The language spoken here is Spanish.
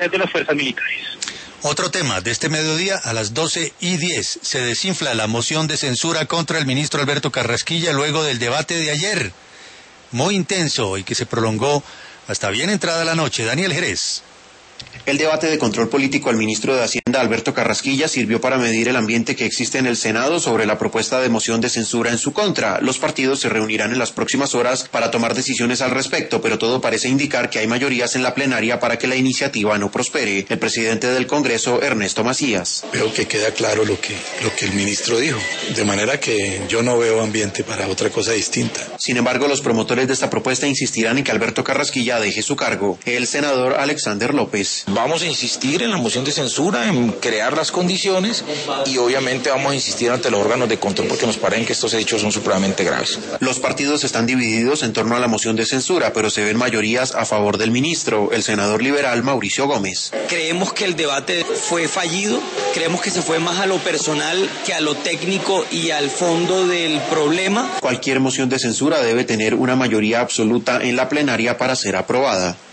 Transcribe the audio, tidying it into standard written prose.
de las fuerzas militares. Otro tema de este mediodía a las 12:10. Se desinfla la moción de censura contra el ministro Alberto Carrasquilla luego del debate de ayer. Muy intenso y que se prolongó hasta bien entrada la noche. Daniel Jerez. El debate de control político al ministro de Hacienda, Alberto Carrasquilla, sirvió para medir el ambiente que existe en el Senado sobre la propuesta de moción de censura en su contra. Los partidos se reunirán en las próximas horas para tomar decisiones al respecto, pero todo parece indicar que hay mayorías en la plenaria para que la iniciativa no prospere. El presidente del Congreso, Ernesto Macías. Veo que queda claro lo que el ministro dijo, de manera que yo no veo ambiente para otra cosa distinta. Sin embargo, los promotores de esta propuesta insistirán en que Alberto Carrasquilla deje su cargo. El senador Alexander López. Vamos a insistir en la moción de censura, en crear las condiciones y obviamente vamos a insistir ante los órganos de control porque nos parecen que estos hechos son supremamente graves. Los partidos están divididos en torno a la moción de censura, pero se ven mayorías a favor del ministro, el senador liberal Mauricio Gómez. Creemos que el debate fue fallido, creemos que se fue más a lo personal que a lo técnico y al fondo del problema. Cualquier moción de censura debe tener una mayoría absoluta en la plenaria para ser aprobada.